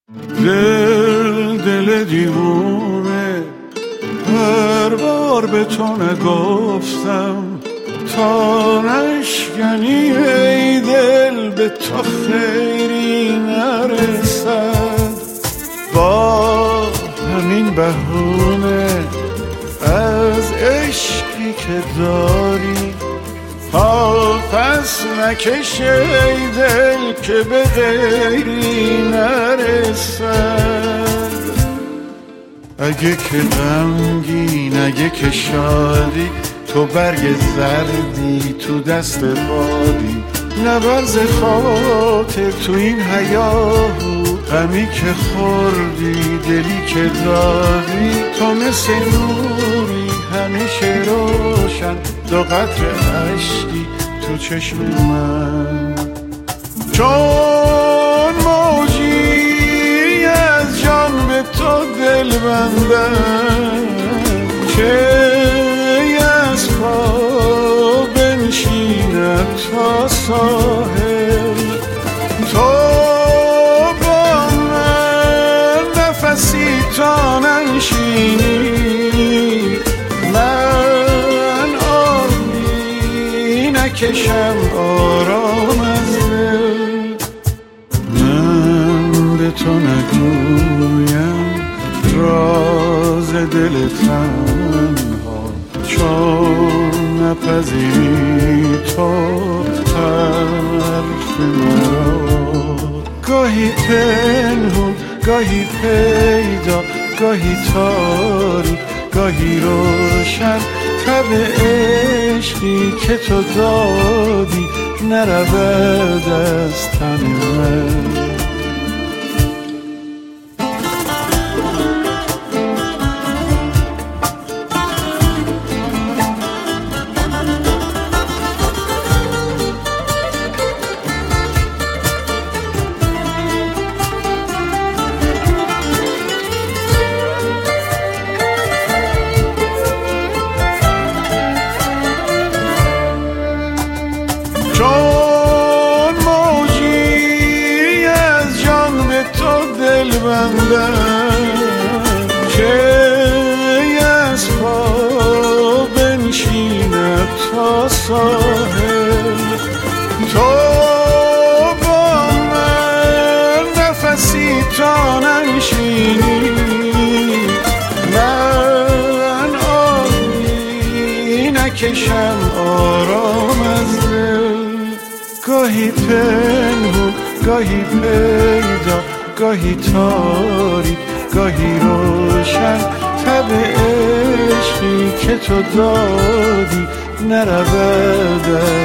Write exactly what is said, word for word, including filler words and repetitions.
دل دل دیوونه، هر بار به تو نگفتم تا نشکنی ای دل به تو خیری نرسد. با همین بهونه از عشقی که داری پس نکش ای دل که به غیری نرسد. اگه که غمگین اگه که شادی، تو برگ زردی تو دست بادی، نبرز خاطر تو این حیاهو، غمی که خوردی دلی که دادی، تو مثل نوری همیشه روشن، دو قطره اشکی تو چشم من. چون موجی از جان به تو دل بندم، که از پا بنشیند تا ساحل، تو با من نفسی تا ننشینی، من آبی نکشم آرام از دل. من به تو نگویم راز دل تنها، چون نپذیری تو حرف مرا. گاهی پنهون گاهی پیدا، گاهی تاریک گاهی روشن، تب عشقی که تو دادی نرود از تن من. چون موجی از جان به تو دل بندم، که از پا بنشیند تا ساحل، تو با من نفسی تا ننشینی، من آبی نکشم آرام از دل. گاهی پنهون گاهی پیدا، گاهی تاریک گاهی روشن، تب عشقی که تو دادی نرود